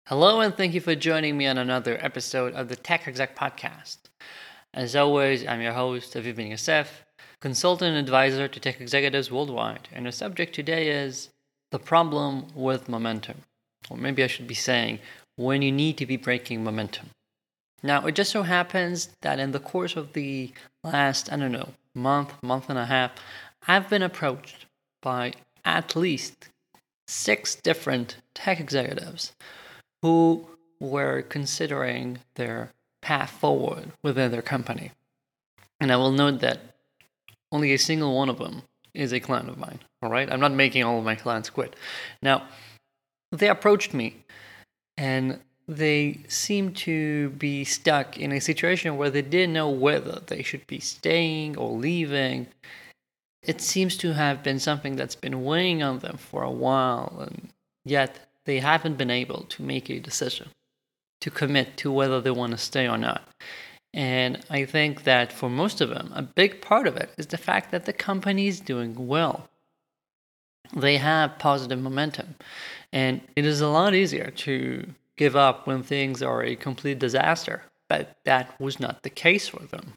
Hello, and thank you for joining me on another episode of the Tech Exec Podcast. As always, I'm your host, Aviv Ben Yosef, consultant and advisor to tech executives worldwide, and the subject today is the problem with momentum. Or maybe I should be saying, when you need to be breaking momentum. Now, it just so happens that in the course of the last, month and a half, I've been approached by at least 6 different tech executives who were considering their path forward within their company. And I will note that only a single one of them is a client of mine. All right. I'm not making all of my clients quit. Now, they approached me and they seemed to be stuck in a situation where they didn't know whether they should be staying or leaving. It seems to have been something that's been weighing on them for a while, and yet they haven't been able to make a decision, to commit to whether they want to stay or not. And I think that for most of them, a big part of it is the fact that the company is doing well. They have positive momentum. And it is a lot easier to give up when things are a complete disaster. But that was not the case for them.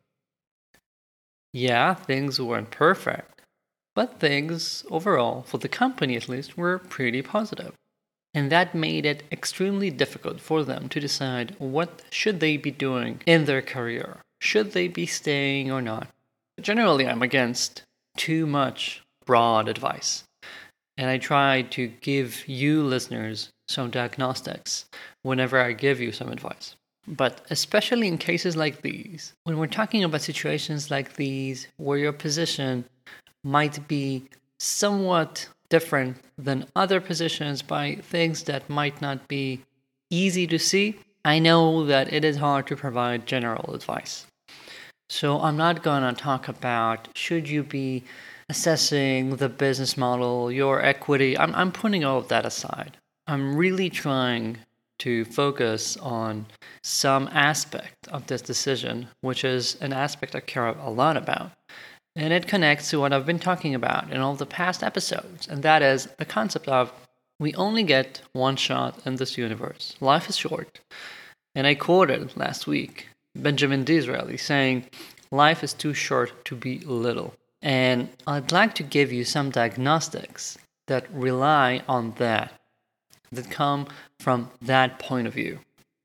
Yeah, things weren't perfect, but things overall, for the company at least, were pretty positive. And that made it extremely difficult for them to decide what should they be doing in their career. Should they be staying or not? Generally, I'm against too much broad advice. And I try to give you listeners some diagnostics whenever I give you some advice. But especially in cases like these, when we're talking about situations like these where your position might be somewhat different than other positions by things that might not be easy to see, I know that it is hard to provide general advice. So I'm not going to talk about should you be assessing the business model, your equity. I'm putting all of that aside. I'm really trying to focus on some aspect of this decision, which is an aspect I care a lot about. And it connects to what I've been talking about in all the past episodes, and that is the concept of we only get one shot in this universe. Life is short. And I quoted last week Benjamin Disraeli saying, life is too short to be little. And I'd like to give you some diagnostics that rely on that come from that point of view.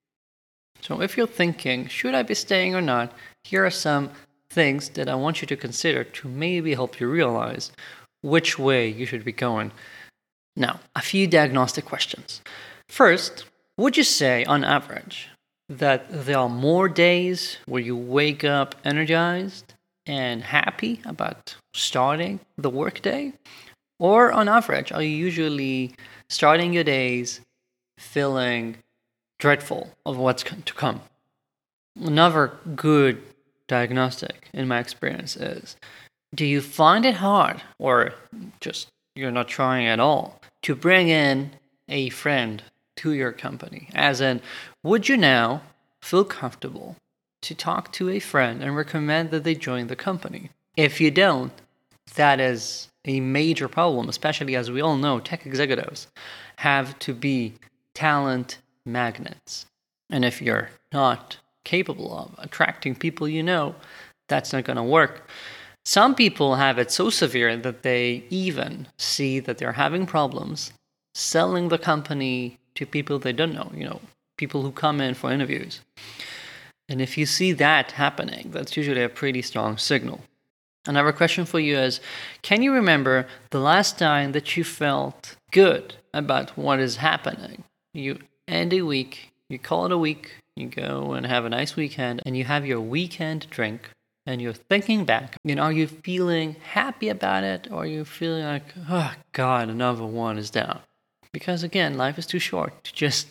So if you're thinking, should I be staying or not, here are some things that I want you to consider to maybe help you realize which way you should be going. Now, a few diagnostic questions. First, would you say, on average, that there are more days where you wake up energized and happy about starting the workday? Or on average, are you usually starting your days feeling dreadful of what's to come? Another good diagnostic, in my experience, is do you find it hard, or just you're not trying at all, to bring in a friend to your company? As in, would you now feel comfortable to talk to a friend and recommend that they join the company? If you don't, that is a major problem, especially as we all know, tech executives have to be talent magnets. And if you're not capable of attracting people that's not going to work. Some people have it so severe that they even see that they're having problems selling the company to people they don't know, people who come in for interviews. And if you see that happening, that's usually a pretty strong signal. Another question for you is, can you remember the last time that you felt good about what is happening? You end a week, you call it a week, you go and have a nice weekend, and you have your weekend drink, and you're thinking back. Are you feeling happy about it, or are you feeling like, oh God, another one is down? Because again, life is too short to just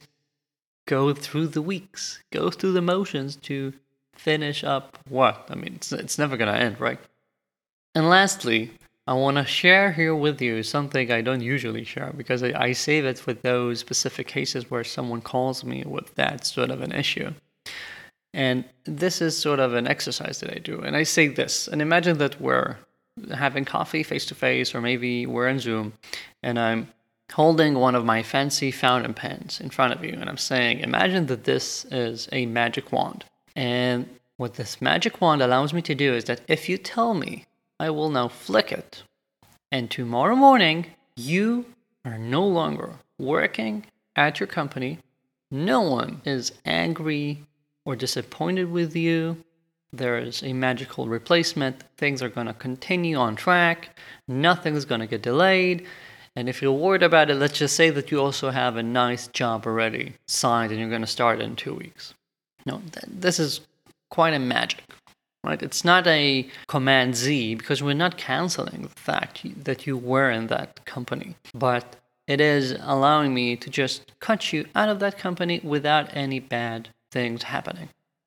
go through the weeks, go through the motions to finish up what? It's never going to end, right? And lastly, I want to share here with you something I don't usually share because I save it for those specific cases where someone calls me with that sort of an issue. And this is sort of an exercise that I do. And I say this, and imagine that we're having coffee face to face, or maybe we're in Zoom, and I'm holding one of my fancy fountain pens in front of you, and I'm saying, imagine that this is a magic wand. And what this magic wand allows me to do is that if you tell me, I will now flick it, and tomorrow morning, you are no longer working at your company. No one is angry or disappointed with you. There is a magical replacement. Things are going to continue on track. Nothing's going to get delayed. And if you're worried about it, let's just say that you also have a nice job already signed and you're going to start in 2 weeks. No, this is quite a magic, right? It's not a Command Z because we're not canceling the fact that you were in that company. But it is allowing me to just cut you out of that company without any bad things happening.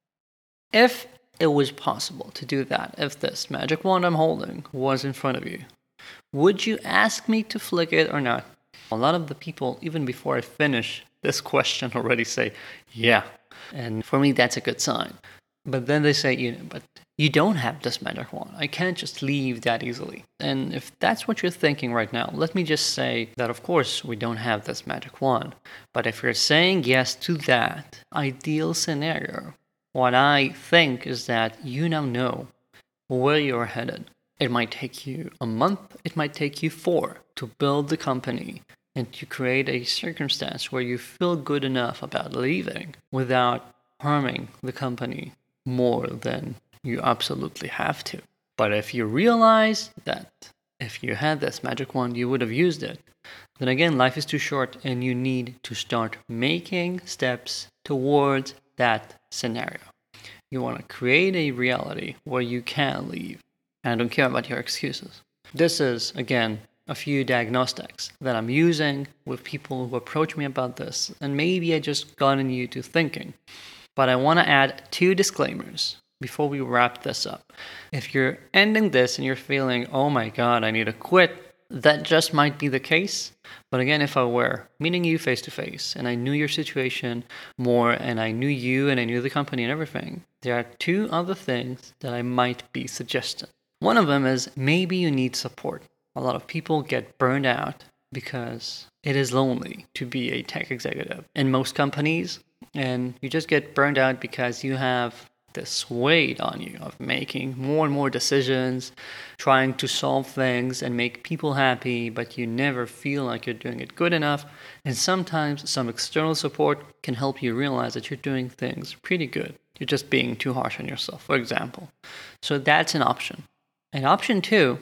If it was possible to do that, if this magic wand I'm holding was in front of you, would you ask me to flick it or not? A lot of the people, even before I finish this question, already say, yeah. And for me, that's a good sign. But then they say, but you don't have this magic wand. I can't just leave that easily. And if that's what you're thinking right now, let me just say that, of course, we don't have this magic wand. But if you're saying yes to that ideal scenario, what I think is that you now know where you're headed. It might take you a month, it might take you 4 to build the company and to create a circumstance where you feel good enough about leaving without harming the company more than you absolutely have to. But if you realize that if you had this magic wand, you would have used it, then again, life is too short and you need to start making steps towards that scenario. You want to create a reality where you can leave. And I don't care about your excuses. This is, again, a few diagnostics that I'm using with people who approach me about this, and maybe I just gotten you to thinking. But I want to add 2 disclaimers before we wrap this up. If you're ending this and you're feeling, oh my God, I need to quit, that just might be the case. But again, if I were meeting you face to face and I knew your situation more and I knew you and I knew the company and everything, there are 2 other things that I might be suggesting. One of them is maybe you need support. A lot of people get burned out because it is lonely to be a tech executive in most companies, and you just get burned out because you have this weight on you of making more and more decisions, trying to solve things and make people happy, but you never feel like you're doing it good enough. And sometimes some external support can help you realize that you're doing things pretty good. You're just being too harsh on yourself, for example. So that's an option. And option 2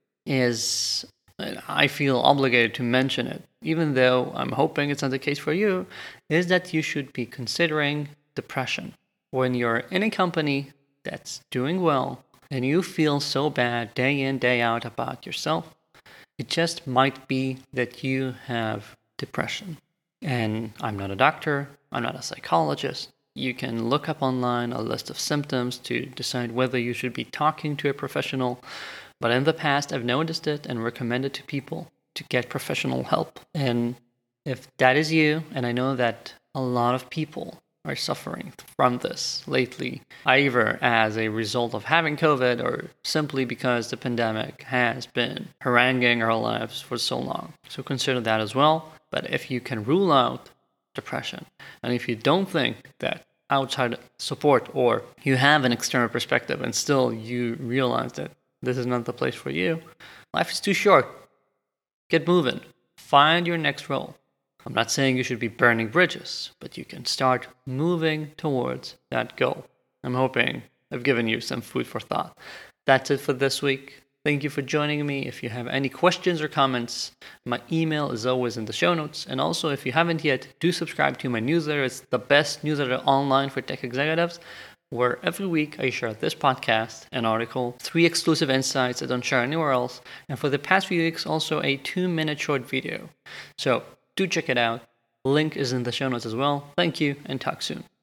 is, I feel obligated to mention it, even though I'm hoping it's not the case for you, is that you should be considering depression. When you're in a company that's doing well and you feel so bad day in, day out about yourself, it just might be that you have depression. And I'm not a doctor, I'm not a psychologist. You can look up online a list of symptoms to decide whether you should be talking to a professional. But in the past, I've noticed it and recommended to people to get professional help. And if that is you, and I know that a lot of people are suffering from this lately, either as a result of having COVID or simply because the pandemic has been haranguing our lives for so long. So consider that as well. But if you can rule out depression, and if you don't think that outside support or you have an external perspective and still you realize that this is not the place for you, life is too short. Get moving. Find your next role. I'm not saying you should be burning bridges, but you can start moving towards that goal. I'm hoping I've given you some food for thought. That's it for this week. Thank you for joining me. If you have any questions or comments, my email is always in the show notes. And also, if you haven't yet, do subscribe to my newsletter. It's the best newsletter online for tech executives, where every week I share this podcast, an article, 3 exclusive insights I don't share anywhere else, and for the past few weeks, also a 2-minute short video. So do check it out. Link is in the show notes as well. Thank you, and talk soon.